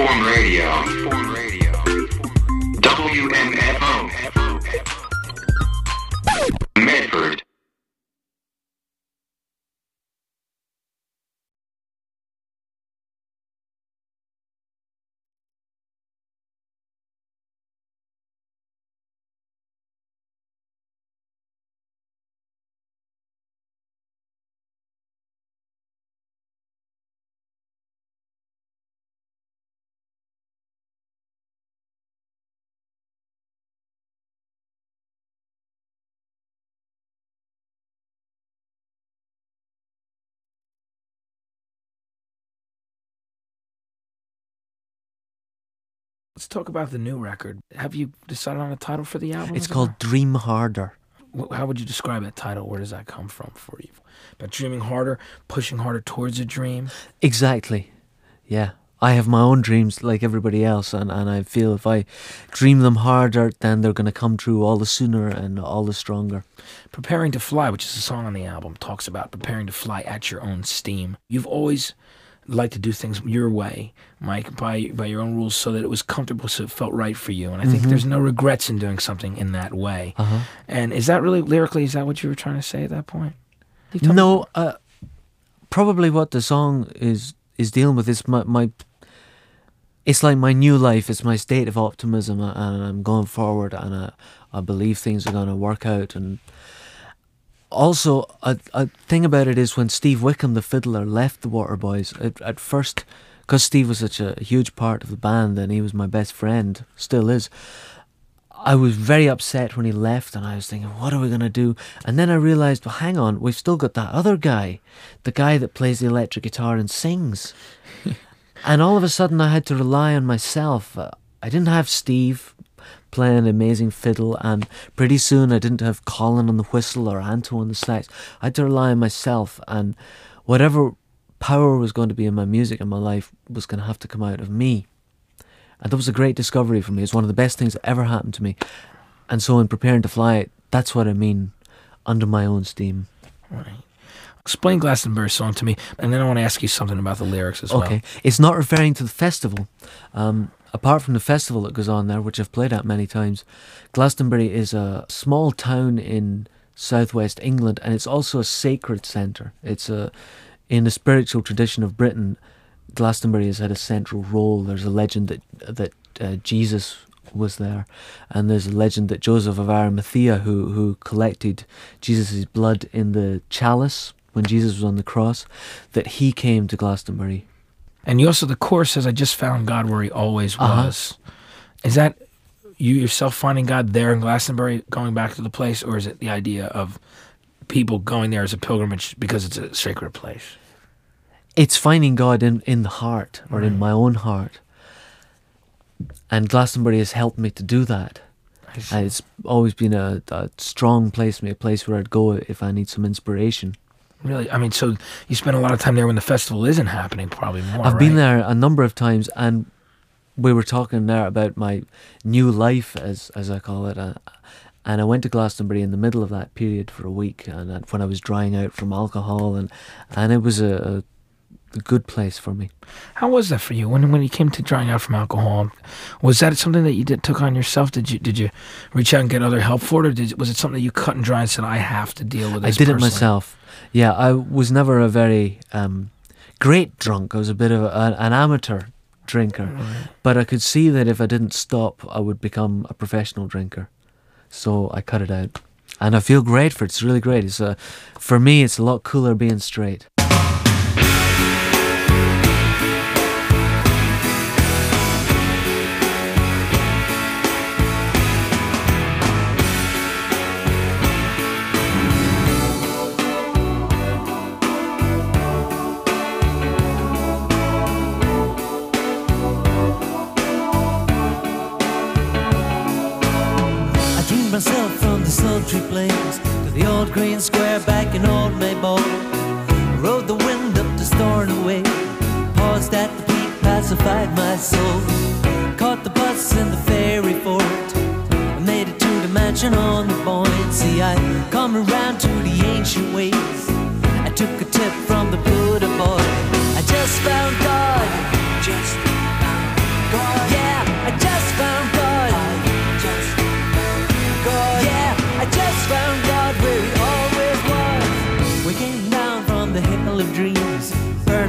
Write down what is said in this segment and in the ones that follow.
Freeform Radio. WMFO. Medford. Let's talk about the new record. Have you decided on a title for the album? It's called Dream Harder. How would you describe that title? Where does that come from for you? About dreaming harder, pushing harder towards a dream? Exactly. Yeah. I have my own dreams like everybody else, and I feel if I dream them harder, then they're going to come true all the sooner and all the stronger. Preparing to Fly, which is a song on the album, talks about preparing to fly at your own steam. You've always liked to do things your way, Mike, by your own rules, so that it was comfortable, so it felt right for you. And I think there's no regrets in doing something in that way. And is that really, lyrically, is that what you were trying to say at that point? No, probably what the song is dealing with is my it's like my new life. It's my state of optimism, and I'm going forward, and I believe things are going to work out. And also, a thing about it is when Steve Wickham, the fiddler, left the Waterboys, at first, because Steve was such a huge part of the band and he was my best friend, still is, I was very upset when he left, and I was thinking, what are we going to do? And then I realised, well, hang on, we've still got that other guy, the guy that plays the electric guitar and sings. And all of a sudden I had to rely on myself. I didn't have Steve playing amazing fiddle, and pretty soon I didn't have Colin on the whistle or Anto on the sax. I had to rely on myself, and whatever power was going to be in my music and my life was going to have to come out of me. And that was a great discovery for me. It's one of the best things that ever happened to me. And so in Preparing to Fly, that's what I mean, under my own steam. Right. Explain Glastonbury's song to me, and then I want to ask you something about the lyrics as well. Okay. It's not referring to the festival. Apart from the festival that goes on there, which I've played at many times, Glastonbury is a small town in southwest England, and it's also a sacred centre. It's in the spiritual tradition of Britain, Glastonbury has had a central role. There's a legend that Jesus was there, and there's a legend that Joseph of Arimathea, who collected Jesus' blood in the chalice when Jesus was on the cross, that he came to Glastonbury. And you also, the chorus says, I just found God where he always was. Is that you yourself finding God there in Glastonbury, going back to the place, or is it the idea of people going there as a pilgrimage because it's a sacred place? It's finding God in the heart, or in my own heart. And Glastonbury has helped me to do that. And it's always been a strong place for me, a place where I'd go if I need some inspiration. Really? I mean, so you spend a lot of time there when the festival isn't happening, probably more, I've been there a number of times, and we were talking there about my new life, as I call it, and I went to Glastonbury in the middle of that period for a week, and when I was drying out from alcohol, and it was a good place for me. How was that for you when you came to drying out from alcohol? Was that something that you took on yourself? Did you reach out and get other help for it, or was it something that you cut and dry and said, I have to deal with this? I did personally? it myself. Yeah, I was never a very great drunk. I was a bit of an amateur drinker, but I could see that if I didn't stop, I would become a professional drinker. So I cut it out, and I feel great for it. It's really great. It's for me, it's a lot cooler being straight. Myself from the sultry plains to the old green square back in old Maybole. Rode the wind up to Stornoway, paused at the peak, pacified my soul. Caught the bus in the ferry fort, I made it to the mansion on the Boyne. See, I come around to the ancient ways, I took a tip from the Buddha boy. I just found God, just found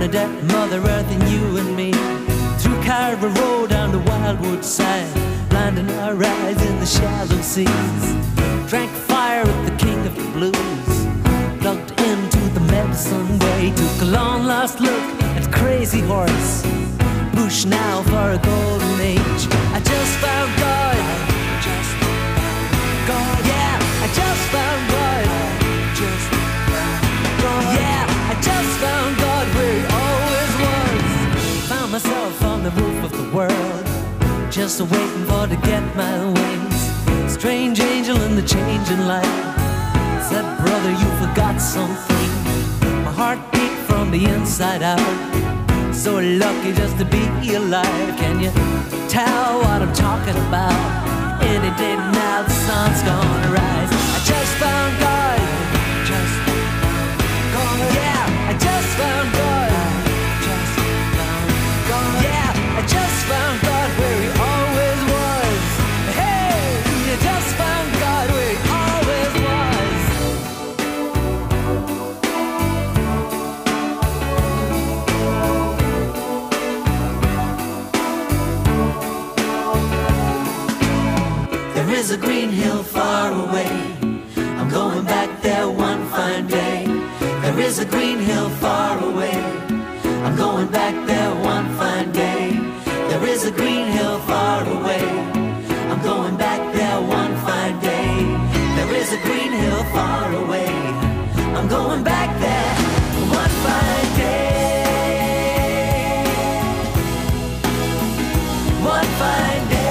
Bernadette, Mother Earth and you and me. Through Carver Road down the Wildwood side, blinding our eyes in the shallow seas. Drank fire with the king of the blues, plugged into the Medicine Way. Took a long lost look at Crazy Horse, push now for a golden age. I just found God, yeah, I just found God, yeah, I just found God where he always was. Found myself on the roof of the world, just waiting for to get my wings. Strange angel in the changing light said, brother, you forgot something. My heart beat from the inside out, so lucky just to be alive. Can you tell what I'm talking about? Any day now the sun's gonna rise. I just found God, yeah, I just found God, yeah, I just found God where he always was. Hey, you just found God where he always was. There is a green hill far away, I'm going back there one fine day. There is a green hill far away, I'm going back there one fine day. There is a green hill far away, I'm going back there one fine day. There is a green hill far away, I'm going back there one fine day. One fine day.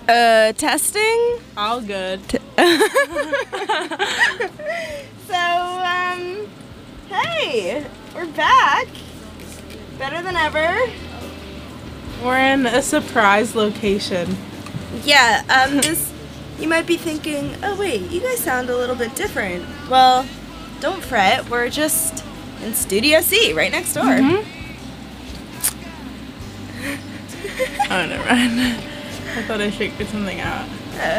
Testing. All good. So, hey, we're back. Better than ever. We're in a surprise location. Yeah, this, you might be thinking, oh wait, you guys sound a little bit different. Well, don't fret, we're just in Studio C, right next door. Oh, never mind. I thought I figured something out.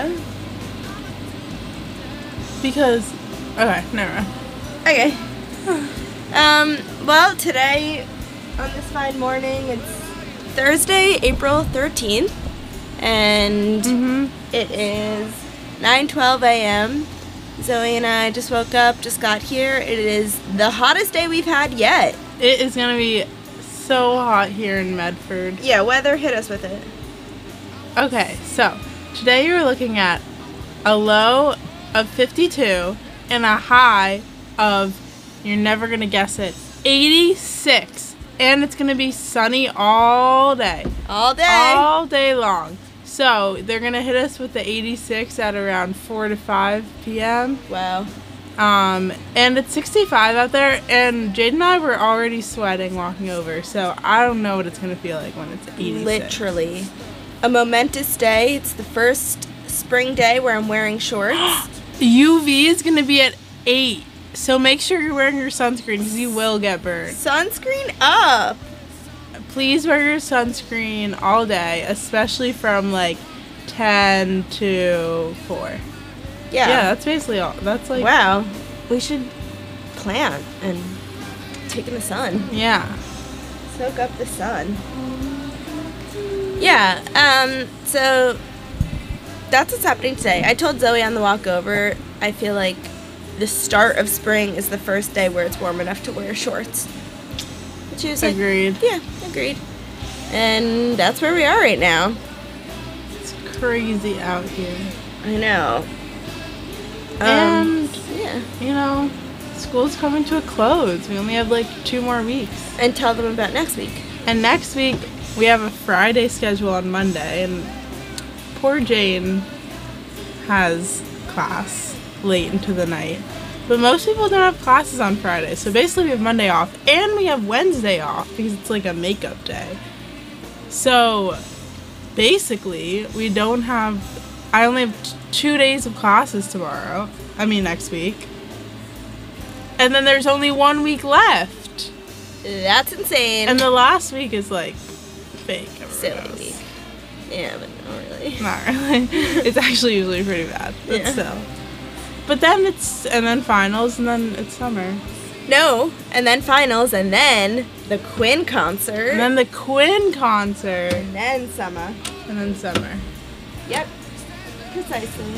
Because, okay, never mind. Okay. Well, today, on this fine morning, it's Thursday, April 13th, and it is 9:12 a.m. Zoe and I just woke up, just got here. It is the hottest day we've had yet. It is gonna be so hot here in Medford. Yeah, weather hit us with it. Okay, so today you're looking at a low of 52 and a high of, you're never gonna guess it, 86. And it's gonna be sunny all day. All day. All day long. So they're gonna hit us with the 86 at around 4 to 5 p.m. Wow. And it's 65 out there, and Jade and I were already sweating walking over, so I don't know what it's gonna feel like when it's 86. Literally. A momentous day. It's the first spring day where I'm wearing shorts. UV is gonna be at 8, so make sure you're wearing your sunscreen because you will get burned. Sunscreen up. Please wear your sunscreen all day, especially from like 10 to 4. Yeah. Yeah, that's basically all. That's like, Wow. We should plant and take in the sun. yeah. Soak up the sun. Yeah, so that's what's happening today. I told Zoe on the walk over, I feel like the start of spring is the first day where it's warm enough to wear shorts. And she was like, Agreed. yeah, agreed. And that's where we are right now. It's crazy out here. I know. And, Yeah. you know, school's coming to a close. We only have like 2 more weeks. And tell them about next week. And next week, we have a Friday schedule on Monday, and poor Jane has class late into the night. But most people don't have classes on Friday, so basically we have Monday off, and we have Wednesday off because it's like a makeup day. So basically, we don't have, I only have 2 days of classes next week. And then there's only 1 week left. That's insane. And the last week is like fake. Silly knows. week. Yeah, but not really. Not really. It's actually usually pretty bad. But Yeah. still. But then and then finals, and then it's summer. No, and then finals, and then the Quinn concert, And then the Quinn concert. and then summer. And then summer. Yep, precisely.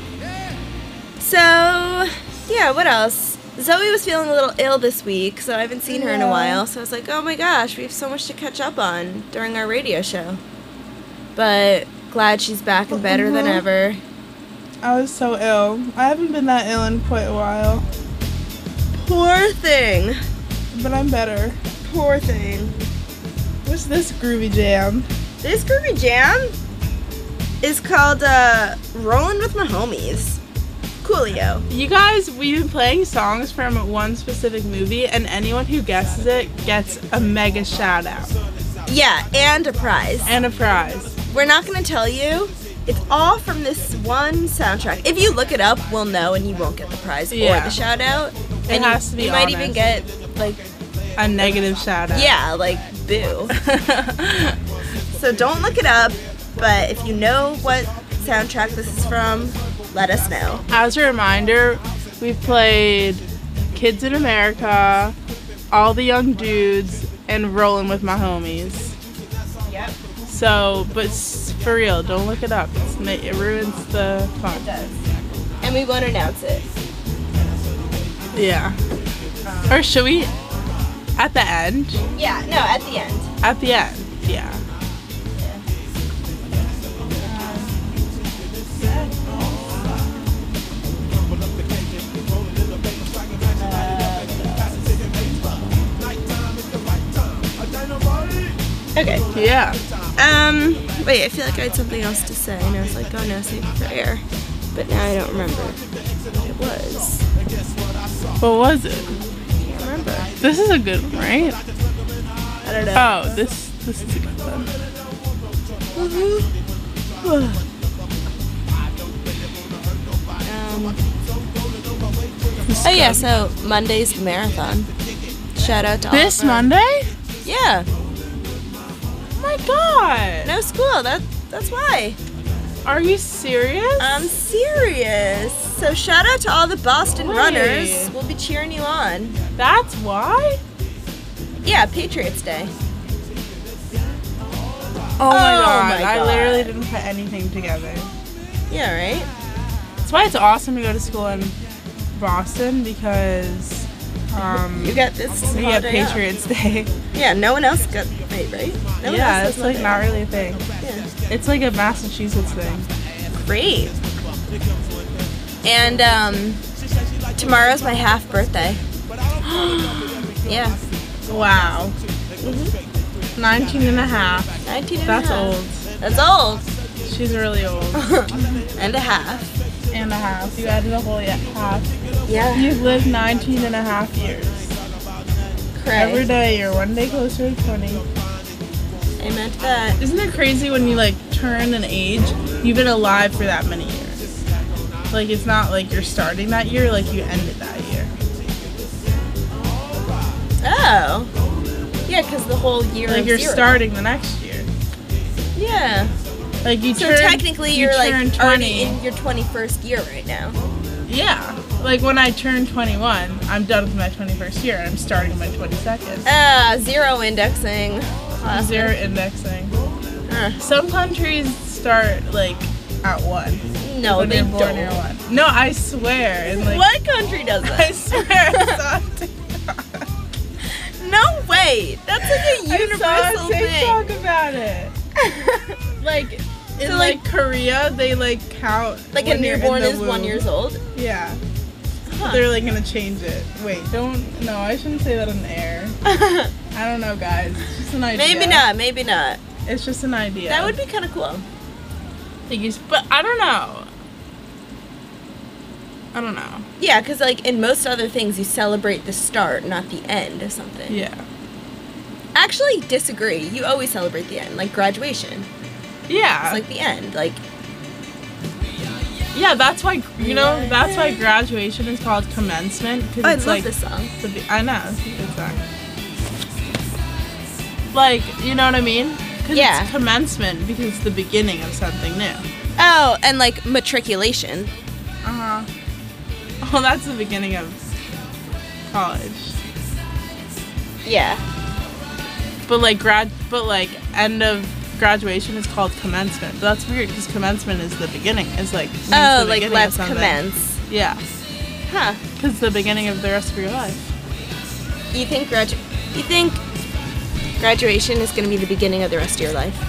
So, yeah, what else? Zoe was feeling a little ill this week, so I haven't seen her in a while. So I was like, oh my gosh, we have so much to catch up on during our radio show. But glad she's back and better than ever. I was so ill. I haven't been that ill in quite a while. Poor thing. But I'm better. Poor thing. What's this groovy jam? This groovy jam is called Rollin' With My Homies. Coolio. You guys, we've been playing songs from one specific movie, and anyone who guesses it gets a mega shout out. Yeah, and a prize. And a prize. We're not going to tell you. It's all from this one soundtrack. If you look it up, we'll know, and you won't get the prize or Yeah. the shout out. It And has to be you might even honest. get, like, A negative shout out. yeah, like, boo. So don't look it up, but if you know what soundtrack this is from, let us know. As a reminder, we played Kids in America, All the Young Dudes, and Rollin' With My Homies. Yep. So, but for real, don't look it up. It ruins the fun. It does. And we won't announce it. Yeah. Or should we? At the end? Yeah, no, at the end. At the end, yeah. Okay. Yeah. Wait, I feel like I had something else to say, and I was like, oh no, save it for air. But now I don't remember what it was. What was it? I can't remember. This is a good one, right? I don't know. Oh, this is a good one. Oh yeah, so Monday's the marathon. Shout out to all This of our- Monday? Yeah, Oh my god! no school. That's why. Are you serious? I'm serious. So shout out to all the Boston Wait. runners. We'll be cheering you on. That's why? Yeah, Patriots Day. Oh my god. my I God. literally didn't put anything together. Yeah, right? That's why it's awesome to go to school in Boston because You got this we get holiday off. Patriots Day. Yeah, no one else got right? No one Yeah, else it's has like Monday. not really a thing. Yeah. It's like a Massachusetts thing. Great. And tomorrow's my half birthday. Yeah. Wow. 19 and a half. 19 and That's a half. old. That's old. She's really old. And a half. And a half. You added a whole half. Yeah. You've lived 19 and a half years. Every Cray. day you're one day closer to 20. Amen to that. Isn't it crazy when you like turn an age, you've been alive for that many years? Like it's not like you're starting that year, like you ended that year. Oh. Yeah, because the whole year Like of you're zero. starting the next year. Yeah. Like you So turn, technically you you're like turn already in your 21st year right now. Yeah. Like when I turn 21, I'm done with my 21st year and I'm starting my 22nd. Zero indexing. Classic. Zero indexing. Huh. Some countries start like at 1. No, when they you're born, don't. you're 1. No, I swear. And like What country does I that? swear I saw it. No way. That's like a universal I saw a thing. TikTok about it. Like in So, like Korea, they like count Like a when you're in newborn the is 1 womb. years old. Yeah. Huh. They're like gonna change it. Wait, don't. No, I shouldn't say that on air. I don't know, guys. It's just an idea. Maybe not. Maybe not. It's just an idea. That would be kind of cool. But I don't know. I don't know. Yeah, because like in most other things, you celebrate the start, not the end of something. Yeah. Actually, disagree. You always celebrate the end, like graduation. Yeah. It's like the end. Like yeah. That's why That's why graduation is called commencement. Cause I it's love like this song. I know. It's a good song. Like, you know what I mean? 'Cause Yeah. it's commencement because it's the beginning of something new. Oh, and like matriculation. Uh-huh. Oh, that's the beginning of college. Yeah. But like end of graduation is called commencement. But that's weird because commencement is the beginning. It's like means Oh, the like beginning of let's something. commence. Yeah, Huh. because the beginning of the rest of your life. You think graduation is going to be the beginning of the rest of your life?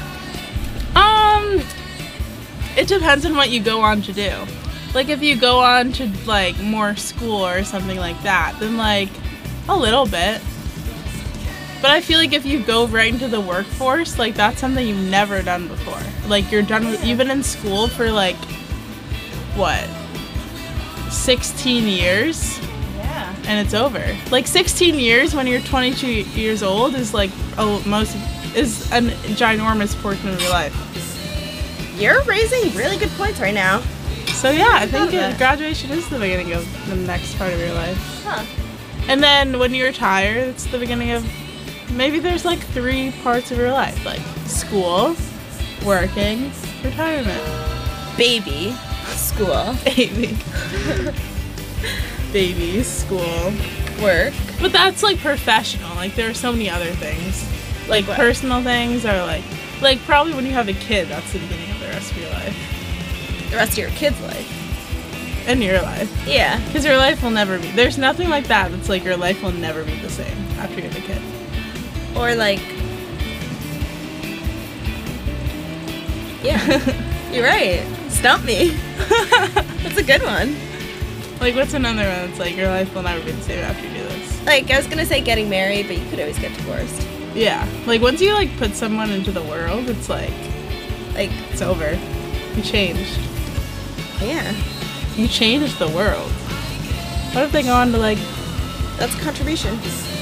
It depends on what you go on to do. Like if you go on to like more school or something like that, then like a little bit. But I feel like if you go right into the workforce, like that's something you've never done before. Like you've been in school for like what? 16 years Yeah. and it's over. Like 16 years when you're 22 years old is like is a ginormous portion of your life. You're raising really good points right now. So yeah, I think Love that. graduation is the beginning of the next part of your life. Huh. And then when you retire, it's the beginning of maybe there's like 3 parts of your life, like school, working, retirement. Baby. School. Baby. Baby, school. Work. But that's like professional. Like there are so many other things. Like what? personal things are like probably when you have a kid, that's the beginning of the rest of your life. The rest of your kid's life. And your life. Yeah. Because your life will never be. There's nothing like that that's like your life will never be the same after you have a kid. Or like. Yeah. You're right. Stump me. That's a good one. Like, what's another one that's like your life will never be the same after you do this? Like, I was gonna say getting married, but you could always get divorced. Yeah. Like, once you like put someone into the world, it's like Like, It's over. You changed. yeah, You changed the world. What if they go on to like that's a contribution.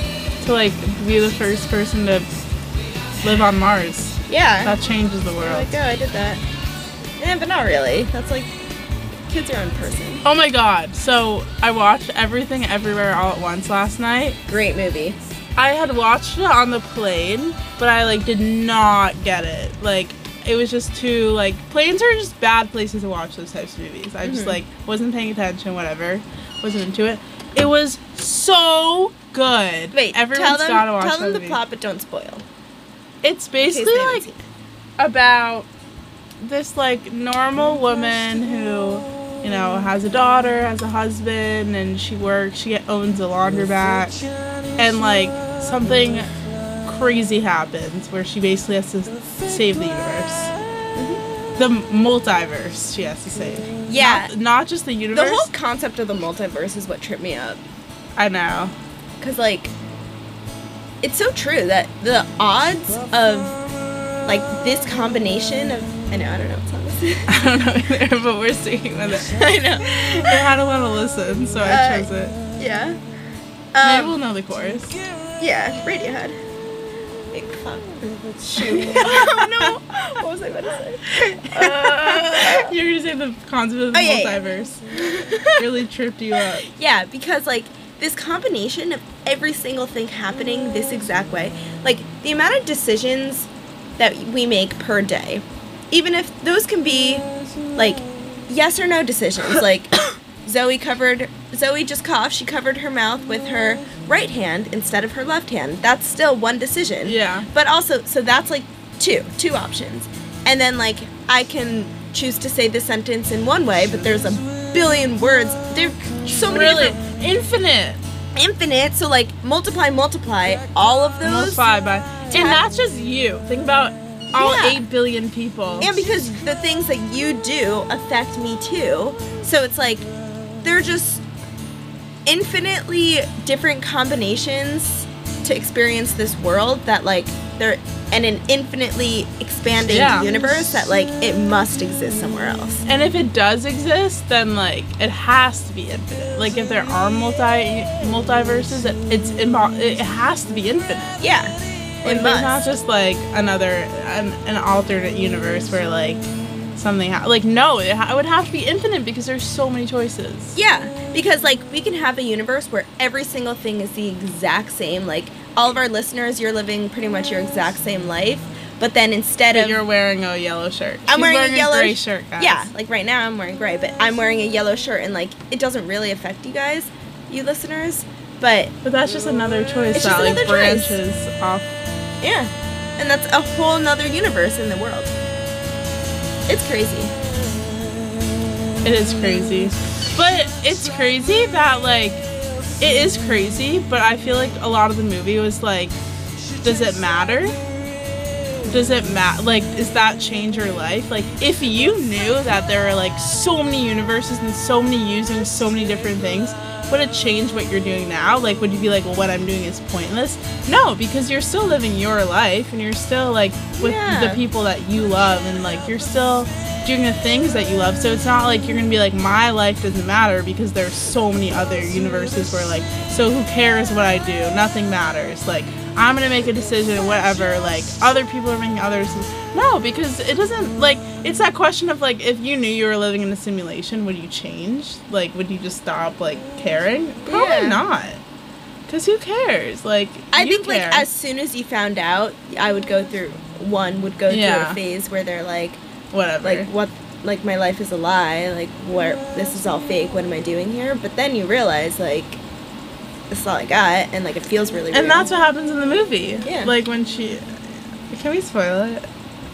be the first person to live on Mars? Yeah. That changes the world. Like, oh, I did that. Yeah, but not really. That's like, kids are in person. Oh my god. So I watched Everything Everywhere All at Once last night. Great movie. I had watched it on the plane, but I like did not get it. Like it was just too like planes are just bad places to watch those types of movies. I just like wasn't paying attention, whatever. Wasn't into it. It was so good. Wait, Everyone's gotta watch tell that them the movie. plot, but don't spoil. It's in case basically they haven't like seen it. about this like normal woman who, you know, has a daughter, has a husband, and she owns a laundromat, and like something crazy happens where she basically has to save the universe. The multiverse she has to save. Yeah. Not just the universe. The whole concept of the multiverse is what tripped me up. I know. Because, like, it's so true that the odds of, like, this combination of... I don't know what song this is. I don't know either, but we're singing with it. I know. I had a lot to listen, so I chose it. Yeah. Maybe we'll know the chorus. Yeah, Radiohead. Like, fuck. Shoot. Oh, no. What was I about to say? You're gonna say the concept of the yeah. multiverse really tripped you up. Yeah, because, like, this combination of every single thing happening this exact way, like, the amount of decisions that we make per day, even if those can be, like, yes or no decisions, like, Zoe just coughed, she covered her mouth with her right hand instead of her left hand. That's still one decision. Yeah. But also, so that's, like, two options. And then, like, I can choose to say this sentence in one way, but there's a billion words. There's so many Really? different... Infinite, so like multiply all of those. Multiply by. And that's just you. Think about all Yeah. 8 billion people. And because the things that you do affect me too. So it's like they're just infinitely different combinations to experience this world that like they're and an infinitely expanding Yeah. universe that like it must exist somewhere else. And if it does exist, then like it has to be infinite. Like if there are multiverses, it has to be infinite. Yeah. Like, It there's not must. just like an alternate universe where like something like no, it would have to be infinite because there's so many choices. Yeah, because like we can have a universe where every single thing is the exact same. Like all of our listeners, you're living pretty much your exact same life, but then instead But of you're wearing a yellow shirt. I'm She's wearing a yellow gray shirt, guys. Yeah, like right now I'm wearing gray, but I'm wearing a yellow shirt, and like it doesn't really affect you guys, you listeners. But But that's just another choice It's that just like another choice. branches off. yeah, and that's a whole nother universe in the world. It's crazy. It is crazy. But it's crazy that like it is crazy, but I feel like a lot of the movie was like, does it matter? Does it matter? Like, does that change your life? Like, if you knew that there are like so many universes and so many using so many different things, would it change what you're doing now? Like, would you be like, well, what I'm doing is pointless? No, because you're still living your life and you're still like with Yeah. the people that you love and like you're still doing the things that you love. So it's not like you're gonna be like, my life doesn't matter because there's so many other universes where like, so who cares what I do? Nothing matters. Like, I'm gonna make a decision, whatever. Like, other people are making others. No, because it doesn't, like, it's that question of like, if you knew you were living in a simulation, would you change? Like, would you just stop like caring? Probably Yeah. not. Because who cares? Like, I you think like care. as soon as you found out, I would go through through Yeah. a phase where they're like whatever. like my life is a lie, like where this is all fake, what am I doing here? But then you realize like this is all I got, and like it feels really real. And that's what happens in the movie. Yeah. Like when she. Can we spoil it?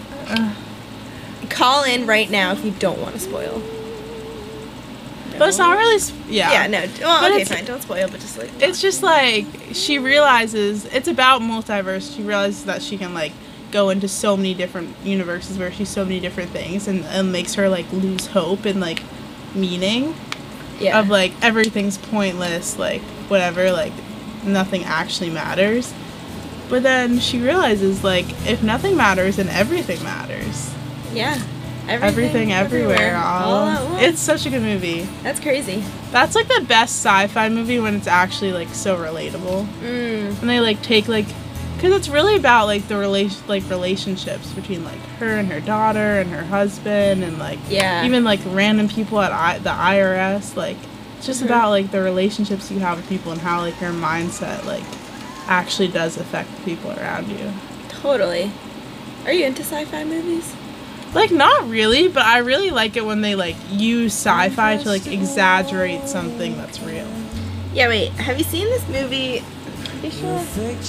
Call in right now if you don't want to spoil. But it's not really. Yeah. Yeah, no. Well, But okay, it's- fine. Don't spoil, but just like It's just like she realizes it's about multiverse. She realizes that she can like go into so many different universes where she's so many different things, and makes her like lose hope and like meaning yeah. of like everything's pointless, like whatever, like nothing actually matters. But then she realizes like if nothing matters, then everything matters. Yeah. Everything Everywhere all at once. It's such a good movie. That's crazy. That's like the best sci-fi movie when it's actually like so relatable. And they like take like, because it's really about like the relationships between like her and her daughter and her husband and like even like random people at the IRS. Like it's just about like the relationships you have with people and how like your mindset like actually does affect the people around you. Totally. Are you into sci-fi movies? Like, not really, but I really like it when they, like, use sci-fi to, like, exaggerate something that's real. Yeah, wait. Have you seen this movie? Are you sure?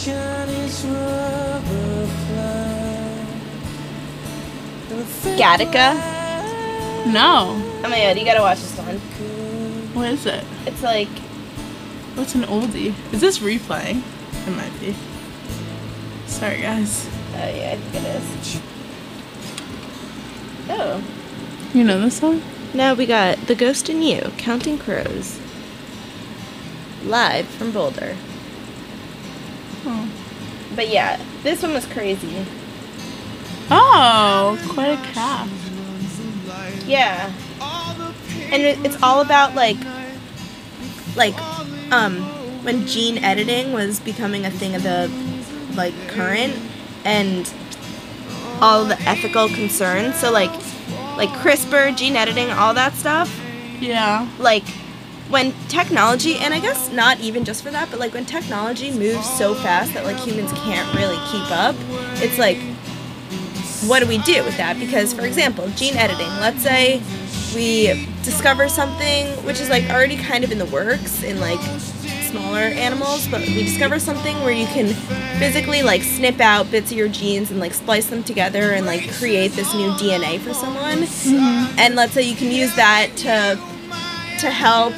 Gattaca? No. Oh my god, you gotta watch this one. What is it? It's like... What's an oldie? Is this replaying? It might be. Sorry, guys. Oh yeah, I think it is. Oh. You know this song? Now we got The Ghost in You, Counting Crows. Live from Boulder. Oh. But yeah, this one was crazy. Oh, quite a cast. Yeah. And it's all about when gene editing was becoming a thing of the like current and all the ethical concerns. So like CRISPR, gene editing, all that stuff. Yeah. Like when technology, and I guess not even just for that, but like when technology moves so fast that like humans can't really keep up, it's like, what do we do with that? Because for example, gene editing, let's say we discover something which is like already kind of in the works in like smaller animals, but we discover something where you can physically like snip out bits of your genes and like splice them together and like create this new DNA for someone. And let's say you can use that to help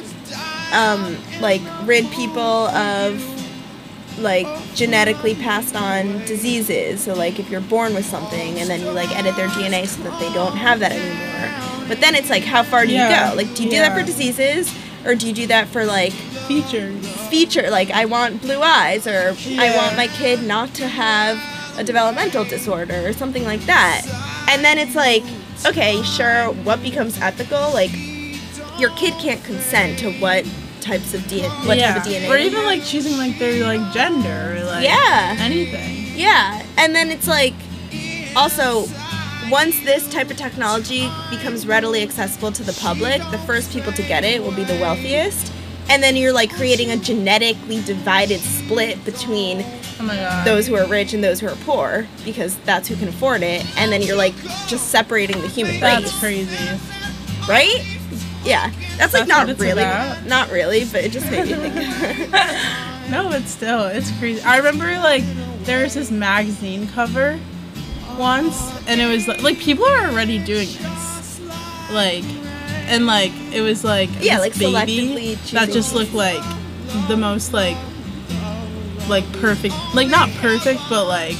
like rid people of like genetically passed on diseases. So like if you're born with something and then you like edit their DNA so that they don't have that anymore. But then it's like, how far do you go? Like, do you do that for diseases, or do you do that for like feature? Like, I want blue eyes, or I want my kid not to have a developmental disorder, or something like that. And then it's like, okay, sure, what becomes ethical? Like, your kid can't consent to what types of DNA, type of DNA, or even like choosing like their like gender, or like anything. Yeah, and then it's like, also, once this type of technology becomes readily accessible to the public, the first people to get it will be the wealthiest. And then you're like creating a genetically divided split between those who are rich and those who are poor, because that's who can afford it. And then you're like just separating the human race. That's crazy. Right? Yeah. That's like not really, but it just made me think. No, but still, it's crazy. I remember like there was this magazine cover once, and it was like people are already doing this, like, and like it was like this like baby that just looked like the most like perfect, like not perfect, but like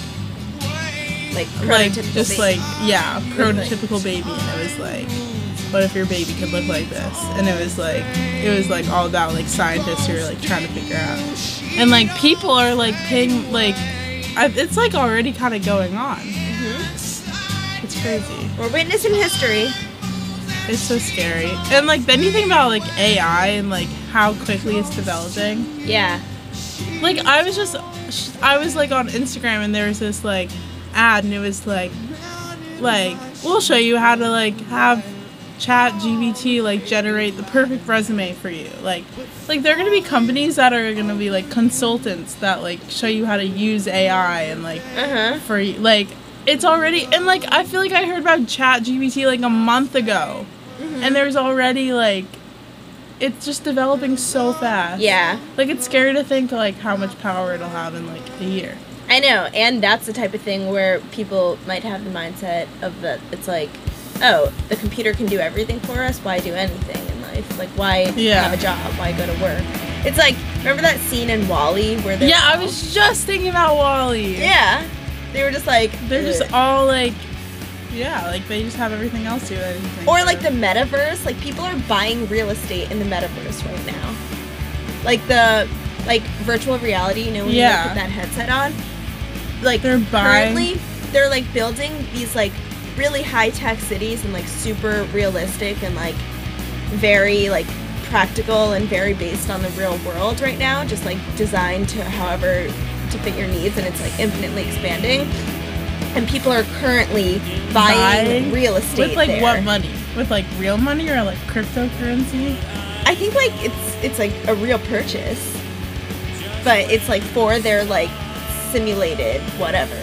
just baby. like prototypical baby, and it was like, what if your baby could look like this? And it was like all about like scientists who are like trying to figure out, and like people are like paying like, it's like already kind of going on. It's crazy. We're witnessing history. It's so scary. And like then you think about like AI and like how quickly it's developing. Yeah. Like I was like on Instagram, and there was this like ad, and it was like we'll show you how to like have ChatGPT like generate the perfect resume for you. Like there are gonna be companies that are gonna be like consultants that like show you how to use AI and like for you. Like it's already, and like I feel like I heard about ChatGPT like a month ago, and there's already like, it's just developing so fast. Yeah. Like it's scary to think like how much power it'll have in like a year. I know, and that's the type of thing where people might have the mindset of that it's like, oh, the computer can do everything for us, why do anything in life? Like, why have a job? Why go to work? It's like, remember that scene in WALL-E where they're I was just thinking about WALL-E. Yeah. They were just like... They're just all like... Yeah, like they just have everything else to it. Or like the metaverse. Like, people are buying real estate in the metaverse right now. Like the... Like, virtual reality, you know, when you put that headset on. Like, they're buying... Currently, they're like building these like really high-tech cities and like super realistic and like very like practical and very based on the real world right now, just like designed to however to fit your needs, and it's like infinitely expanding. And people are currently buying real estate with like there. what money? With like real money or like cryptocurrency? I think like it's like a real purchase, but it's like for their like simulated whatever,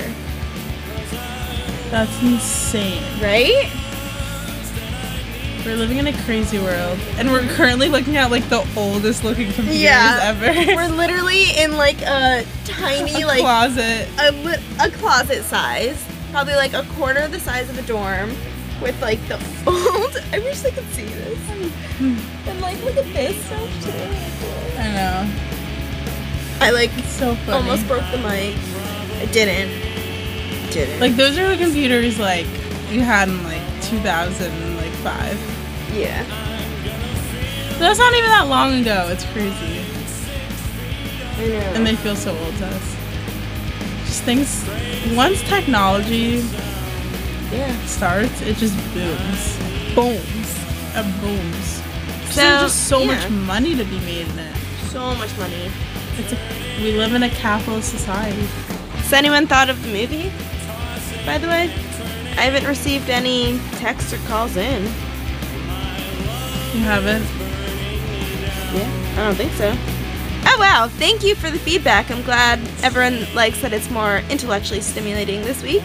That's insane. right? We're living in a crazy world, and we're currently looking at like the oldest looking computers ever. We're literally in like a tiny like closet. a closet size, probably like a quarter the size of a dorm, with like the old. I wish they could see this. And like, look at this stuff too. I know. I like It's so funny. almost broke the mic. I didn't. Like those are the computers like you had in like 2005. Yeah. That's not even that long ago. It's crazy, I know. and they feel so old to us. Just things. Once technology starts, it just booms, and booms. So, There's just so yeah. much money to be made in it. So much money. We live in a capitalist society. Has anyone thought of the movie? By the way, I haven't received any texts or calls in. You haven't? Yeah, I don't think so. Oh wow, thank you for the feedback. I'm glad everyone likes that it's more intellectually stimulating this week.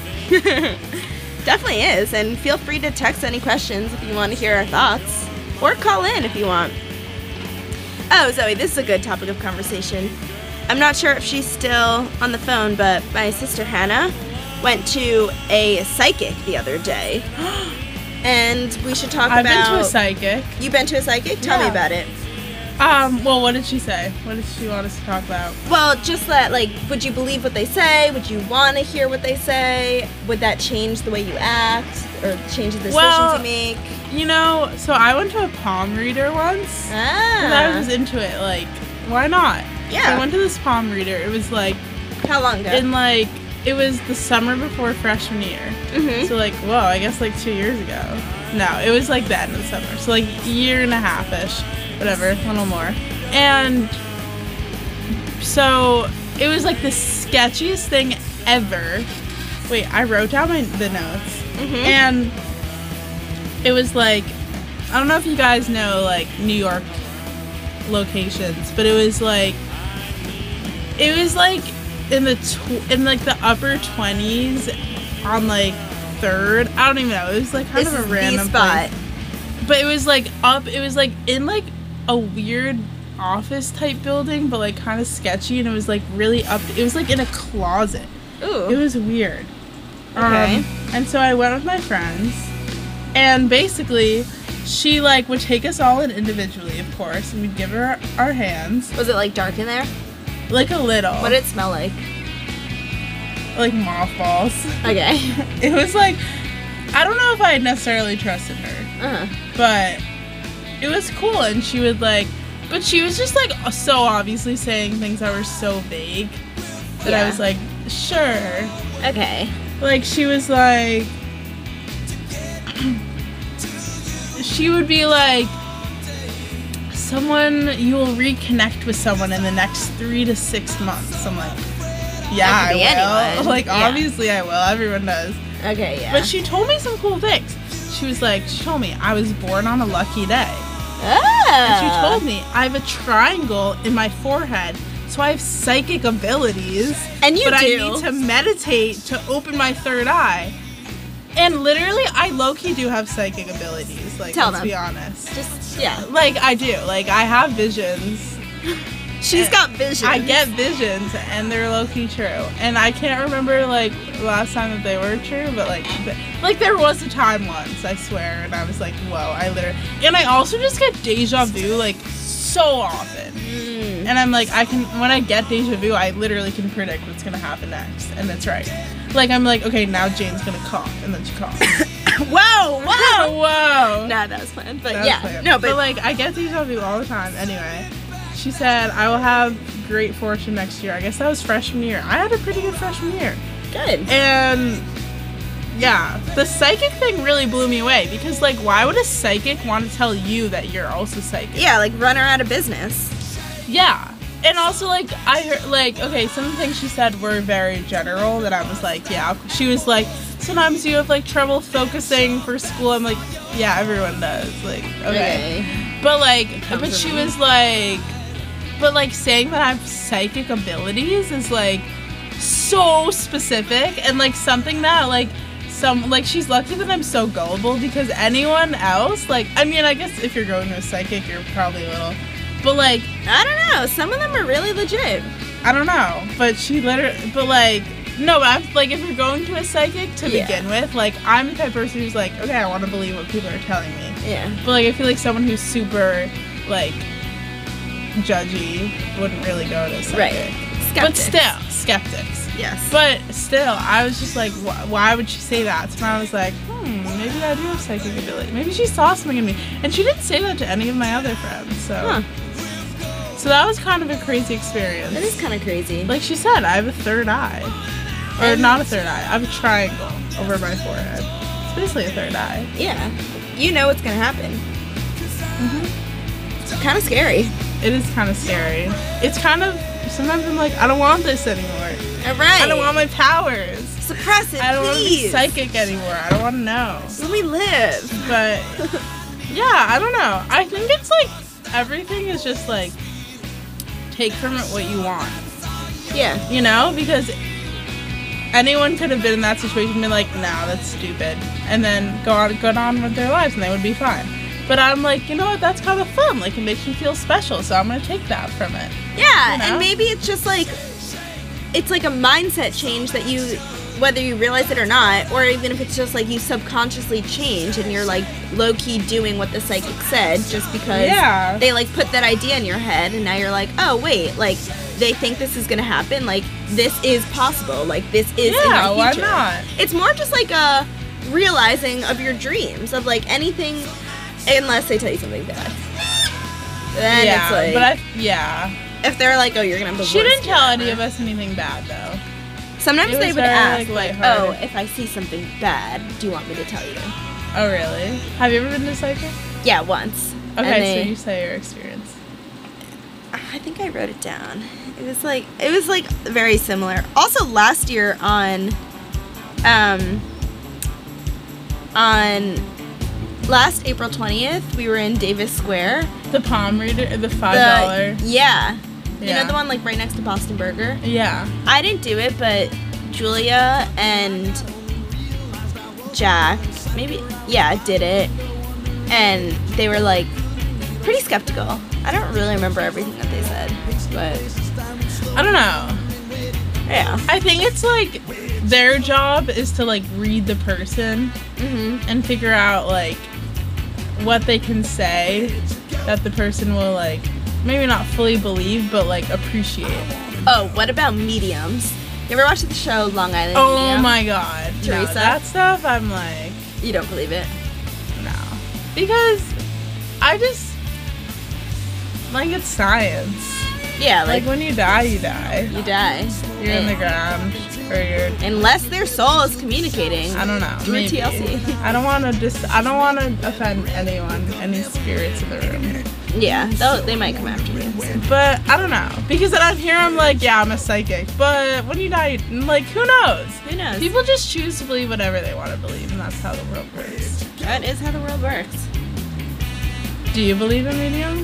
Definitely is, and feel free to text any questions if you want to hear our thoughts, or call in if you want. Oh, Zoe, this is a good topic of conversation. I'm not sure if she's still on the phone, but my sister Hannah went to a psychic the other day. And we should talk I've about... been to a psychic. You've been to a psychic? Tell me Yeah. about it. Well, what did she say? What did she want us to talk about? Well, just that, like, would you believe what they say? Would you want to hear what they say? Would that change the way you act or change the decisions Well, you make? You know, so I went to a palm reader once. And I was into it. Like, why not? Yeah. So I went to this palm reader. It was like, How long ago? it was the summer before freshman year. Mhm. So like, whoa, I guess like 2 years ago. No, it was like that in the summer. So like a year and a half-ish, whatever, a little more. And so it was like the sketchiest thing ever. Wait, I wrote down the notes. And it was like, I don't know if you guys know like New York locations, but it was like in the upper 20s on like 3rd. I don't even know. It was like kind This of is a the random spot. place. But it was like it was like in like a weird office type building, but like kind of sketchy, and it was like really up. It was like in a closet. Ooh. It was weird. Okay. And so I went with my friends, and basically she like would take us all in individually, of course, and we'd give her our hands, Was it like dark in there? like a little, What did it smell like? like mothballs. Okay. It was like, I don't know if I necessarily trusted her, Uh-huh. but it was cool, and she would like, but she was just like so obviously saying things that were so vague that I Yeah. was like, sure. Okay. Like, she was like, she would be like, you will reconnect with someone in the next 3 to 6 months. I'm like, yeah, That could I be will. anyone. Like, Yeah. obviously I will. Everyone does. Okay, yeah. But she told me some cool things. She told me I was born on a lucky day. And she told me I have a triangle in my forehead, so I have psychic abilities. And you but do. I need to meditate to open my third eye. And literally, I low-key do have psychic abilities. Like, Tell let's them. be honest. Just, yeah. Like, I do. Like, I have visions. She's got vision. I get visions, and they're low-key true. And I can't remember, like, the last time that they were true, but, like there was a time once, I swear, and I was like, whoa, and I also just get deja vu, like, so often. And I'm like, when I get deja vu, I literally can predict what's gonna happen next, and it's right. Like, I'm like, okay, now Jane's gonna cough, and then she coughs. Whoa, whoa. Whoa! Nah, that was planned. But That was yeah. planned. No, but like, I get deja vu all the time. Anyway, she said, I will have great fortune next year. I guess that was freshman year. I had a pretty good freshman year. good. And Yeah, the psychic thing really blew me away because, like, why would a psychic want to tell you that you're also psychic? Yeah, like run her out of business. Yeah. And also, like, I heard, like, okay, some of the things she said were very general that I was like, yeah. She was like, sometimes you have, like, trouble focusing for school. I'm like, yeah, everyone does. Like, okay. But, like, but she was like, but, like, saying that I have psychic abilities is, like, so specific and, like, something that, like, she's lucky that I'm so gullible because anyone else, like, I mean, I guess if you're going to a psychic, you're probably a little, but, like, I don't know. Some of them are really legit. I don't know, but she literally, but, like, no, but I'm, like, if you're going to a psychic to begin with, like, I'm the type of person who's like, okay, I want to believe what people are telling me. Yeah. But, like, I feel like someone who's super, like, judgy wouldn't really go to a psychic. Right. But Skeptics. still, skeptics. Yes. But still, I was just like, why would she say that? So I was like, maybe I do have psychic ability. Maybe she saw something in me. And she didn't say that to any of my other friends. So, so that was kind of a crazy experience. That is kind of crazy. Like she said, I have a third eye. Or not a third eye. I have a triangle over my forehead. It's basically a third eye. Yeah. You know what's going to happen. It's kind of scary. It is kind of scary. It's kind of, sometimes I'm like, I don't want this anymore. All right. I don't want my powers. Suppress it, I don't want to be please. psychic anymore. I don't want to know. Let me live. But yeah, I don't know. I think it's like everything is just like take from it what you want. Yeah. You know, because anyone could have been in that situation and been like, "No, that's stupid," and then go on with their lives and they would be fine. But I'm like, you know what? That's kind of fun. Like it makes me feel special, so I'm gonna take that from it. Yeah, You know? and maybe it's just like, it's like a mindset change that you, whether you realize it or not, or even if it's just like you subconsciously change and you're like low-key doing what the psychic said just because they like put that idea in your head and now you're like, oh wait, like they think this is gonna happen, like this is possible, like this is in my why future. not? It's more just like a realizing of your dreams, of like anything, unless they tell you something bad. Then it's like, but if they're like, oh, you're gonna have the she worst didn't tell year any ever. of us anything bad though. Sometimes It they was would very, ask, like, oh, lighthearted. if I see something bad, do you want me to tell you? Oh really? Have you ever been to a psychic? Yeah, once. Okay, And they- so you say your experience. I think I wrote it down. It was like very similar. Also, last year on last April 20th, we were in Davis Square. The palm reader, the $5. Yeah. You Yeah. know the one like right next to Boston Burger? Yeah. I didn't do it, but Julia and Jack, did it. And they were like pretty skeptical. I don't really remember everything that they said, but I don't know. yeah. I think it's like their job is to like read the person and figure out like what they can say that the person will like maybe not fully believe but like appreciate. Oh, what about mediums? You ever watched the show Long Island Oh Medium? my god. No, Teresa? that stuff I'm like, You don't believe it? no. Because I just like it's science. Yeah, Like like when you die, you die. you die. You're in the ground or you're Unless their soul is communicating. I don't know. Through Maybe. TLC. I don't want to offend anyone, any spirits in the room. Yeah, they might come after you. But I don't know. Because then I'm like, yeah, I'm a psychic. But when you die, like, who knows? Who knows? People just choose to believe whatever they want to believe, and that's how the world works. That is how the world works. Do you believe in mediums?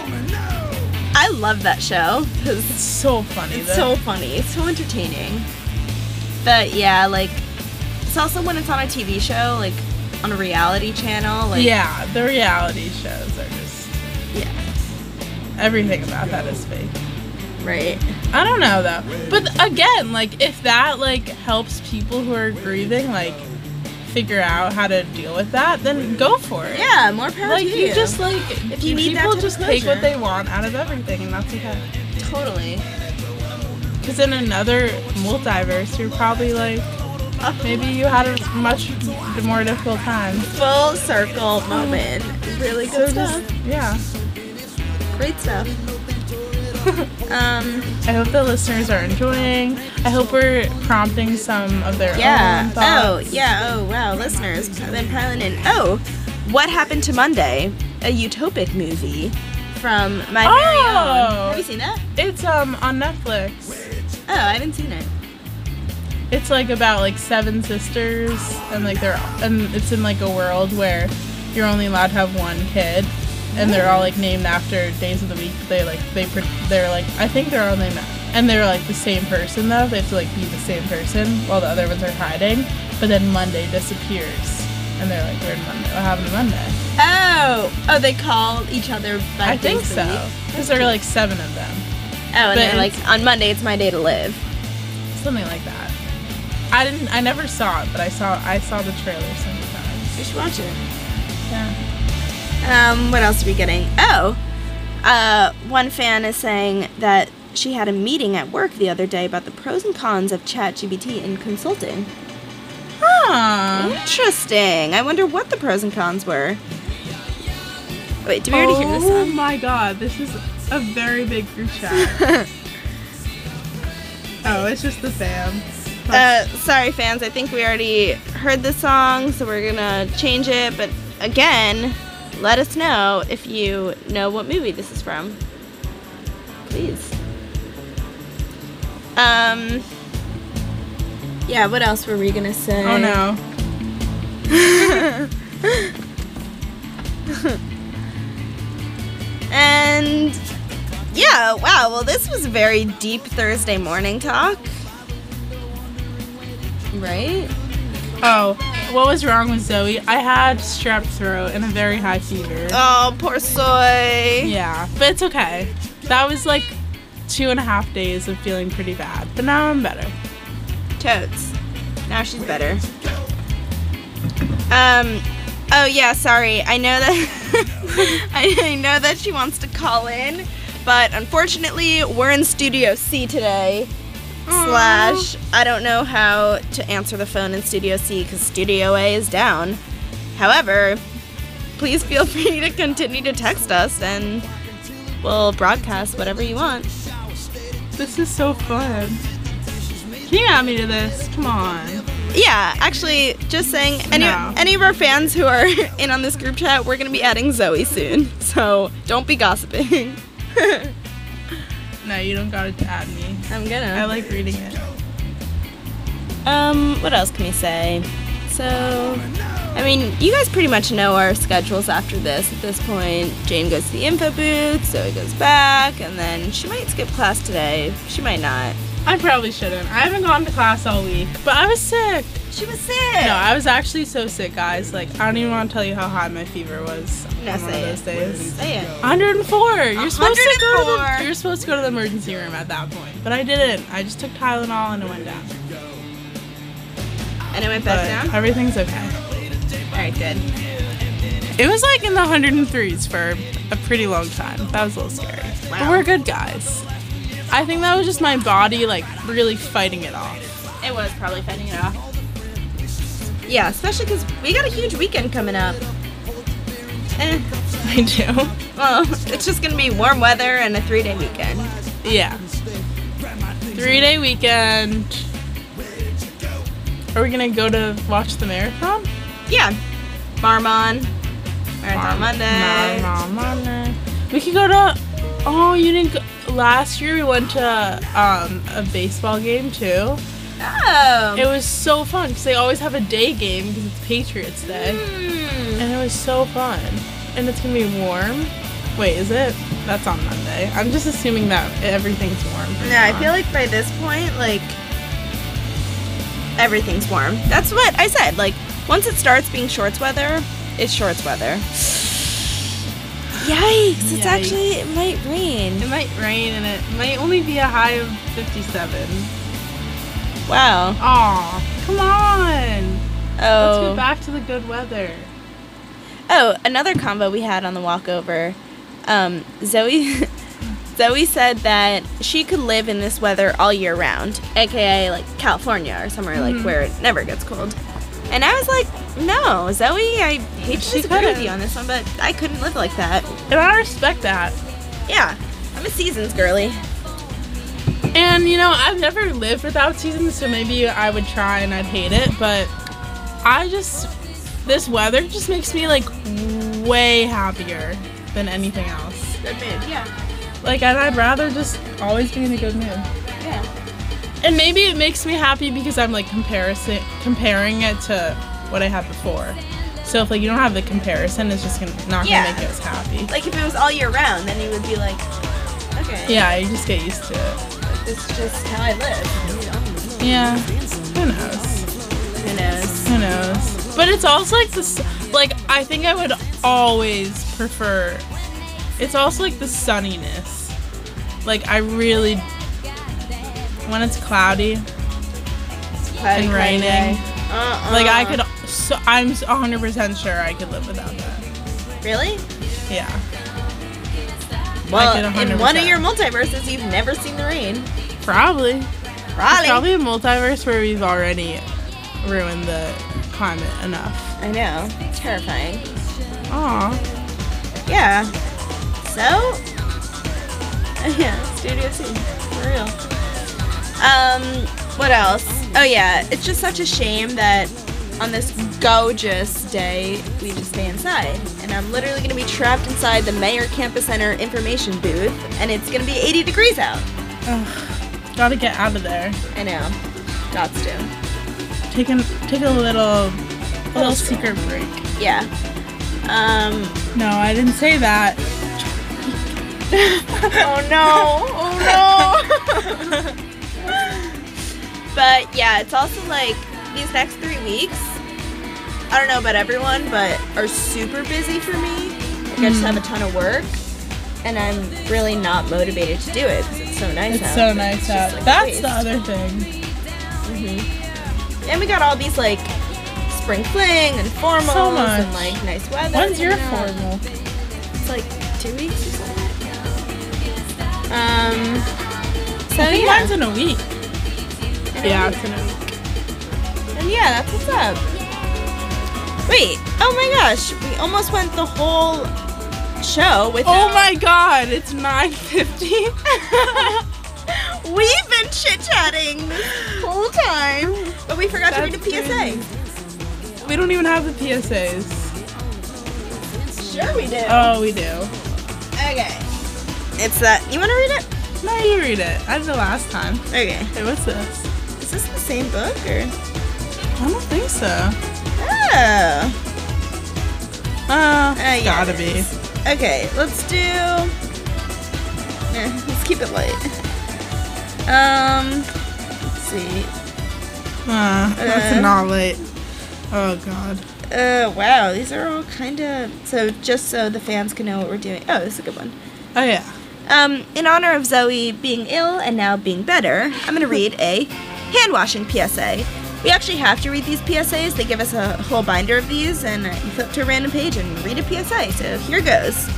I love that show because It's so funny, it's so funny. It's so entertaining. But yeah, like it's also when it's on a TV show, like on a reality channel. Like yeah, the reality shows are just yeah, everything about that is fake. right. I don't know though. But again, like if that like helps people who are grieving like figure out how to deal with that, then go for it. Yeah, more power Like to you just like If you need that people type of just take what closure. they want out of everything and that's okay. totally. Because in another multiverse you're probably like maybe you had a much more difficult time. Full circle moment. Really So good stuff. just yeah. Great stuff. I hope the listeners are enjoying. I hope we're prompting some of their Yeah. own thoughts. Oh, yeah. Oh, wow. Listeners have been piling in. Oh, What Happened to Monday? A utopic movie from my very own. Have you seen that? It's on Netflix. Oh, I haven't seen it. It's like about like 7 sisters, and like it's in like a world where you're only allowed to have one kid, and they're all like named after days of the week. They're like I think they're all named, and they're like the same person though. They have to like be the same person while the other ones are hiding. But then Monday disappears, and they're like, "Where'd Monday? What happened to Monday?" Oh, they call each other by I think days of the so, week? because there are like 7 of them, Oh, and But they're like, it's- on Monday, it's my day to live. something like that. I never saw it, but I saw the trailer so many times. You should watch it. Yeah. What else are we getting? Oh, one fan is saying that she had a meeting at work the other day about the pros and cons of ChatGPT in consulting. Huh. Interesting. I wonder what the pros and cons were. Wait, did we already hear this Oh song? my god, this is a very big group chat. Oh, it's just the fam. Sorry, fans. I think we already heard the song, so we're gonna change it. But again, let us know if you know what movie this is from. Please. Yeah, what else were we gonna say? Oh no. And yeah, wow. Well, this was very deep Thursday morning talk. Right? Oh, what was wrong with Zoe? I had strep throat and a very high fever. Oh, poor soy. Yeah, but it's okay. That was like 2.5 days of feeling pretty bad, but now I'm better. Totes. Now she's better. Oh yeah, sorry. I know that I know that she wants to call in, but unfortunately we're in Studio C today. Slash, I don't know how to answer the phone in Studio C because Studio A is down. However, please feel free to continue to text us and we'll broadcast whatever you want. This is so fun. Can you add me to this? Come on. Yeah, actually, just saying, No. any of our fans who are in on this group chat, we're going to be adding Zoe soon. So don't be gossiping. No, you don't gotta add me. I'm I gonna. like reading it. What else can we say? So, I mean, you guys pretty much know our schedules after this at this point. Jane goes to the info booth, Zoe goes back, and then she might skip class today. She might not. I probably shouldn't. I haven't gone to class all week, but I was sick. She was sick. No, I was actually so sick, guys. Like, I don't even want to tell you how high my fever was No, on one of say those it. days. Say it. 104. You're supposed to go to 104. you're supposed to go to the emergency room at that point, but I didn't. I just took Tylenol and it went down. And it went But back down? everything's okay. Alright, good. It was like in the 103s for a pretty long time. That was a little scary. But Wow. we're good, guys. I think that was just my body like really fighting it off. It was probably fighting it off. Yeah, especially because we got a huge weekend coming up. I do. Well, it's just gonna be warm weather and a 3-day weekend. Yeah. 3-day weekend. Are we gonna go to watch the marathon? Yeah. Marmon. Marathon Monday. Monday. We could go to. Oh, you didn't go. Last year we went to a baseball game too. Oh. It was so fun because they always have a day game because it's Patriots Day, and it was so fun. And it's gonna be warm. Wait, is it? That's on Monday. I'm just assuming that everything's warm. for Yeah, I now. feel like by this point, like, everything's warm. That's what I said. Like, once it starts being shorts weather, it's shorts weather. Yikes. It's Yikes. actually, it might rain. It might rain and it might only be a high of 57. Wow. Aw, come on. Let's Oh. get back to the good weather. Oh, another combo we had on the walkover. Zoe said that she could live in this weather all year round, aka like California or somewhere like where it never gets cold. And I was like, no, Zoe, I hate to She disagree with could've. you on this one, but I couldn't live like that. And I respect that. Yeah. I'm a seasons girly. And you know, I've never lived without seasons, so maybe I would try and I'd hate it, but this weather just makes me like way happier than anything else. Good mood, yeah. Like, and I'd rather just always be in a good mood. Yeah. And maybe it makes me happy because I'm like comparing it to what I had before. So if like you don't have the comparison, it's just not gonna make you as happy. Like if it was all year round, then you would be like, okay. Yeah, you just get used to it. It's just how I live. Yeah. Who knows? Who knows? Who knows? But it's also like this. Like I think I would always prefer. It's also like the sunniness. Like I really, when it's cloudy and raining, like I could. So I'm 100% sure I could live without that. Really? Yeah. Well, I could in one of 100%. your multiverses, you've never seen the rain. Probably. It's probably a multiverse where we've already ruined the climate enough. I know. It's terrifying. Aw. Yeah. So, yeah, Studio C, for real. What else? Oh yeah, it's just such a shame that on this gorgeous day we just stay inside, and I'm literally gonna be trapped inside the Mayor Campus Center information booth, and it's gonna be 80 degrees out. Ugh. Gotta get out of there. I know. Gots to. Take a little secret break. Yeah. No, I didn't say that. Oh no! Oh no! But yeah, it's also like these next 3 weeks, I don't know about everyone, but are super busy for me. Like I just have a ton of work, and I'm really not motivated to do it because it's so nice out. It's so nice It's out. just, like, a That's waste. the other thing. And we got all these like spring fling and formals So much. and like nice weather. When's your you know? formal? It's like 2 weeks or something. So I think yeah. mine's in a week. Yeah, it's in a week. And yeah, that's what's up. Wait, oh my gosh, we almost went the whole show without... Oh my god, it's 9:50. We've been chit-chatting this whole time, but we forgot to read a That's PSA. We don't even have the PSAs. Sure we do. Oh, we do. Okay. It's that... You want to read it? No, you read it. I did it last time. Okay. Hey, what's this? Is this the same book, or...? I don't think so. Oh. It's yeah, gotta it be. is. Okay, let's do... let's keep it light. Let's see. That's not late. Oh god. Wow, these are all kind of... So, just so the fans can know what we're doing. Oh, this is a good one. Oh yeah. In honor of Zoe being ill and now being better, I'm going to read a hand-washing PSA. We actually have to read these PSAs. They give us a whole binder of these, and you flip to a random page and read a PSA. So here goes.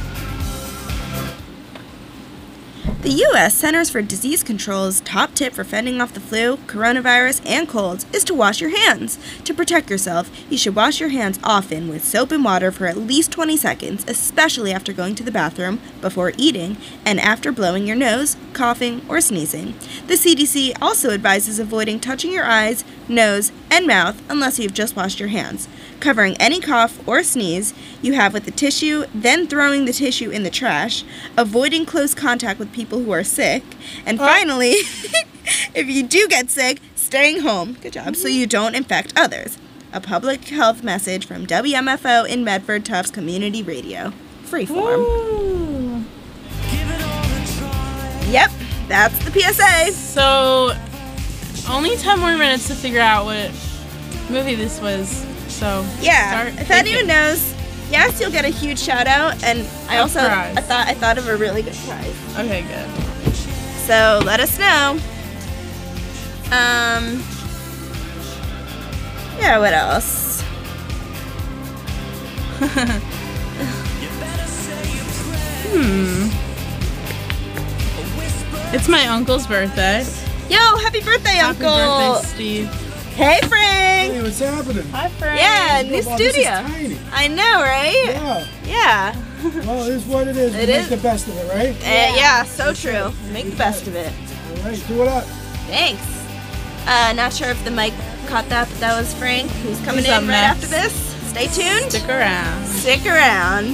The U.S. Centers for Disease Control's top tip for fending off the flu, coronavirus, and colds is to wash your hands. To protect yourself, you should wash your hands often with soap and water for at least 20 seconds, especially after going to the bathroom, before eating, and after blowing your nose, coughing, or sneezing. The CDC also advises avoiding touching your eyes, nose, and mouth unless you've just washed your hands. Covering any cough or sneeze you have with the tissue, then throwing the tissue in the trash, avoiding close contact with people who are sick, and finally, if you do get sick, staying home. Good job, so you don't infect others. A public health message from WMFO in Medford Tufts Community Radio. Freeform. Ooh. Yep, that's the PSA. So, only 10 more minutes to figure out what movie this was. So, Yeah, start if thinking. anyone knows, yes, you'll get a huge shout out, and I prize. thought of a really good prize. Okay, good. So let us know. Yeah, what else? It's my uncle's birthday. Yo, happy birthday, Happy Uncle! birthday, Steve. Hey, Frank! Hey, what's happening? Hi, Frank. Yeah, new Wow, this is studio. tiny. I know, right? Yeah. Yeah. Well, it is what it is. It We is. make the best of it, right? Yeah, so true. Make the best of it. All right, do it up. Thanks. Not sure if the mic caught that, but that was Frank, who's coming He's up in right next. after this. Stay tuned. Stick around. Stick around.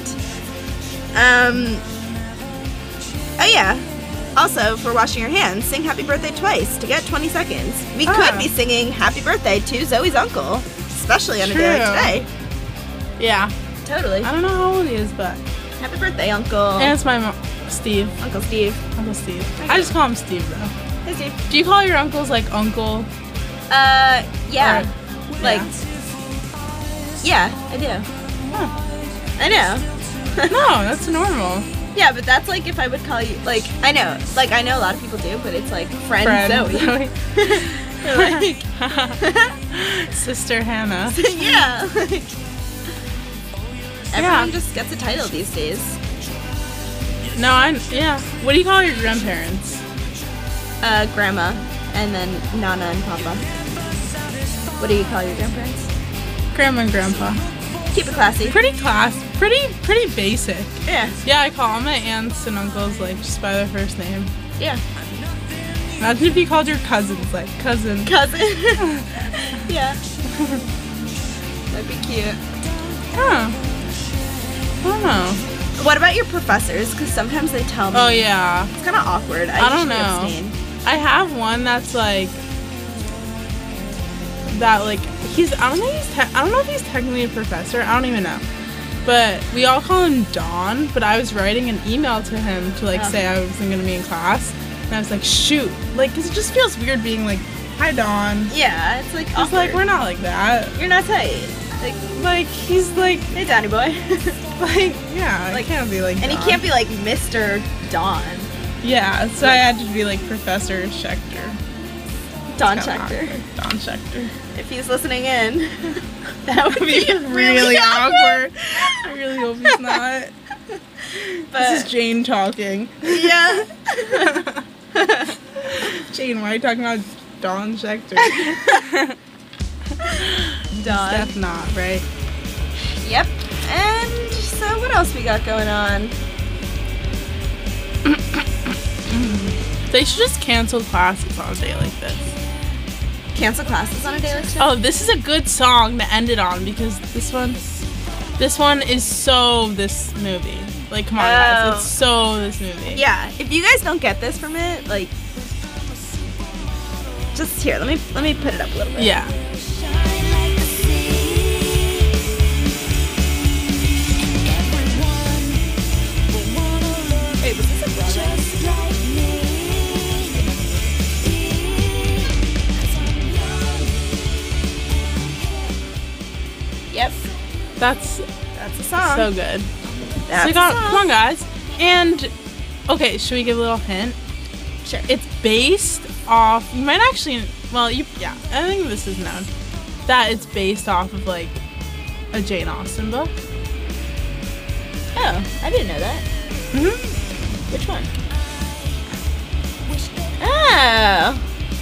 Oh yeah. Also, for washing your hands, sing Happy Birthday twice to get 20 seconds. We could be singing Happy Birthday to Zoe's uncle, especially on a day like True. today. Yeah. Totally. I don't know how old he is, but. Happy birthday, Uncle. And it's my mom, Steve. Uncle Steve. Uncle Steve. I just call him Steve, though. Hey, Steve. Do you call your uncles like uncle? Yeah. Or- Like, yeah, I do. Huh. I know. No, that's normal. Yeah, but that's like if I would call you, like, I know a lot of people do, but it's like friend Zoe. Like, Sister Hannah. yeah. Like, everyone just gets a title these days. No, yeah. What do you call your grandparents? Grandma, and then Nana and Papa. What do you call your grandparents? Grandma and grandpa. Keep it classy. Pretty pretty basic. Yeah. Yeah, I call all my aunts and uncles like just by their first name. Yeah. Imagine if you called your cousins like cousin. Cousin. Yeah. That'd be cute. Huh. I don't know. What about your professors? Because sometimes they tell me. Oh yeah. It's kind of awkward. I don't usually know. abstain. I have one that's like that like I don't know if he's technically a professor. I don't even know. But we all call him Don, but I was writing an email to him to like say I wasn't going to be in class. And I was like, shoot. Like, cuz it just feels weird being like, "Hi Don." Yeah, it's like It's awkward. like we're not like that. You're not tight. Like he's like Hey, Donny boy. yeah, Like- I can't be like And he Don. can't be like Mr. Don. Yeah, so I had to be like Professor Schechter. Don Kinda Schechter. awkward. Don Schechter. If he's listening in, that would be really awkward. I really hope he's not. But This is Jane talking. yeah. Jane, why are you talking about Don Schechter? Don. That's not right. Yep. And so what else we got going on? They should just cancel classes on a day like this. Cancel classes on a day like this? Oh, this is a good song to end it on because this one is so this movie. Like, come on, guys, Oh. it's so this movie. Yeah. If you guys don't get this from it, like, just here. Let me put it up a little bit. Yeah. Wait, was this a brother? Yep. That's That's a song. so good. That's So we a got, song. come on, guys. And, okay, should we give a little hint? Sure. It's based off, you might actually, well, yeah, I think this is known, that it's based off of, like, a Jane Austen book. Oh, I didn't know that. Mm-hmm. Which one? Oh.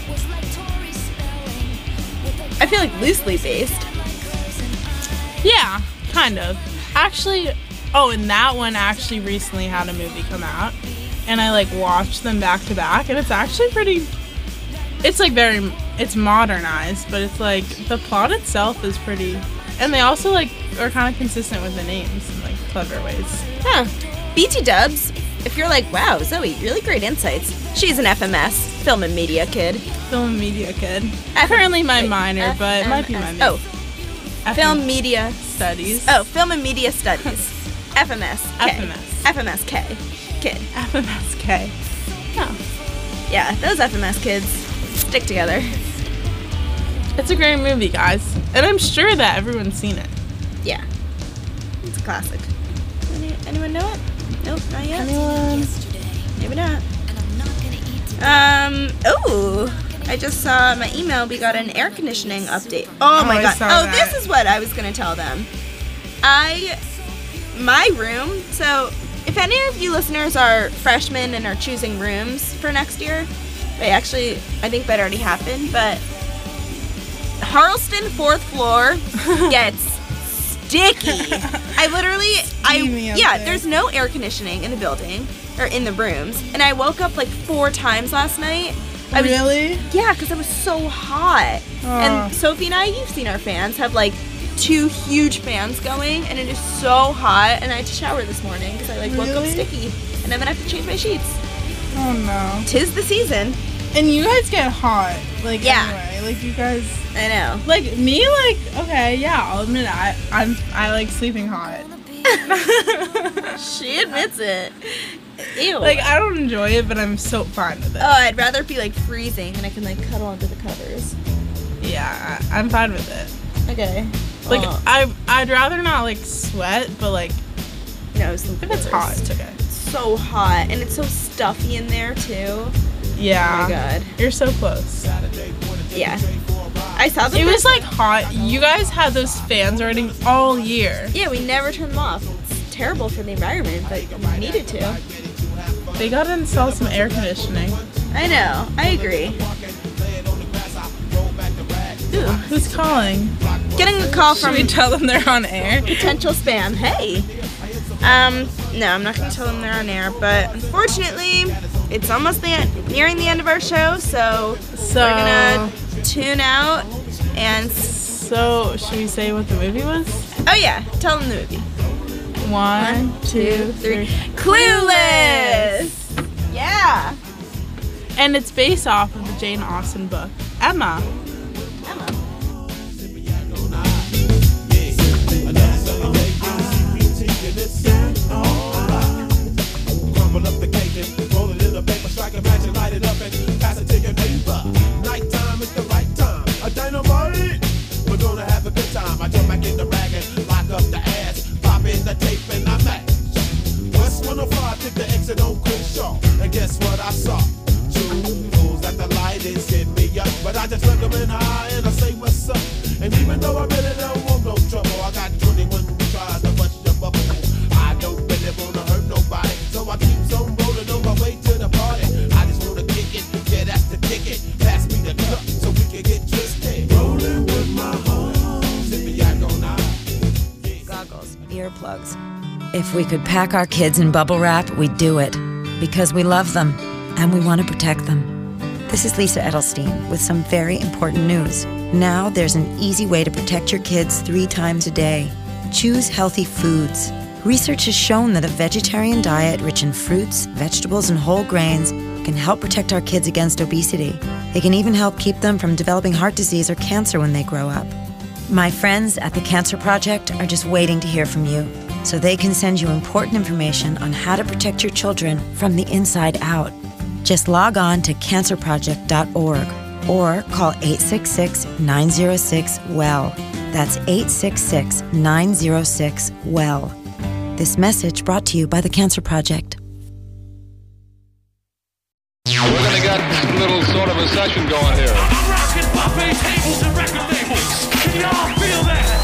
I feel like loosely based. Yeah, kind of. Actually, oh, and that one actually recently had a movie come out, and I, like, watched them back to back, and it's actually pretty, it's, like, it's modernized, but it's, like, the plot itself is pretty, and they also, like, are kind of consistent with the names in, like, clever ways. Huh. BT Dubs, if you're like, wow, Zoe, really great insights. She's an FMS, film and media kid. Film and media kid. Currently my minor, but it might be my major. Oh, film media. studies. Oh, film and media studies. FMS. FMS. FMSK. Kid. FMSK. Oh. Yeah, those FMS kids stick together. It's a great movie, guys. And I'm sure that everyone's seen it. Yeah. It's a classic. Anyone know it? Nope, not yet. Anyone? Maybe not. Oh, I just saw my email. We got an air conditioning update. Oh my I god. saw Oh, that. this is what I was going to tell them. My room, so if any of you listeners are freshmen and are choosing rooms for next year, I think that already happened, but Harleston 4th floor gets sticky. I literally, Steamy up there. there's no air conditioning in the building or in the rooms, and I woke up like 4 times last night. Really? Yeah, because I was so hot. And Sophie and I, you've seen our fans, have like 2 huge fans going, and it is so hot. And I had to shower this morning because I woke up Really? sticky, and I'm gonna have to change my sheets. Oh no. 'Tis the season. And you guys get hot, like Yeah. anyway. Like you guys, I know. like me, like okay, yeah. I'll admit I like sleeping hot. She admits it. Ew. Like I don't enjoy it, but I'm so fine with it. Oh, I'd rather it be like freezing and I can like cuddle under the covers. Yeah, I'm fine with it. Okay. Like Well, I'd rather not like sweat, but like no, it's if it's hot, it's okay. so hot and it's so stuffy in there too. Yeah. Oh my god. You're so close. Yeah. I saw them. It was like hot. You guys had those fans running all year. Yeah, we never turned them off. It's terrible for the environment, but we needed to. They gotta install some air conditioning. I know. I agree. Ooh, who's calling? Getting a call Should from we tell them they're on air? potential spam. Hey. No, I'm not gonna tell them they're on air, but unfortunately, it's almost nearing the end of our show, so we're gonna tune out and. So, should we say what the movie was? Oh yeah, tell them the movie. 1, 2, 3. Clueless. Yeah. And it's based off of the Jane Austen book, Emma. Emma. Crumble up the cake and roll it in the paper, strike a match and light it up and pass it to your neighbor. Nighttime is the right time. A dynamite. We're gonna have a good time. I jump back in the rag and lock up the ass, pop in the tape and I match. West 105, take the exit on Crenshaw, and guess what I saw? Two fools at the light is hitting me up, but I just look them in the eye and I say what's up. And even though I really don't want no trouble, I got 21 who tries to bust your bubble. I don't really wanna hurt nobody, so I keep on rolling on my way to the party. I just wanna kick it, yeah, that's the ticket. Pass me the cup so we can get twisted. Rolling with my homies, if you act on eye. Goggles. Earplugs. If we could pack our kids in bubble wrap, we'd do it. Because we love them, and we want to protect them. This is Lisa Edelstein with some very important news. Now there's an easy way to protect your kids 3 times a day. Choose healthy foods. Research has shown that a vegetarian diet rich in fruits, vegetables, and whole grains can help protect our kids against obesity. It can even help keep them from developing heart disease or cancer when they grow up. My friends at the Cancer Project are just waiting to hear from you, so they can send you important information on how to protect your children from the inside out. Just log on to cancerproject.org or call 866-906-WELL. That's 866-906-WELL. This message brought to you by the Cancer Project. We're gonna get a little sort of a session going here. I'm rocking puppies, tables, and record labels. Can y'all feel that?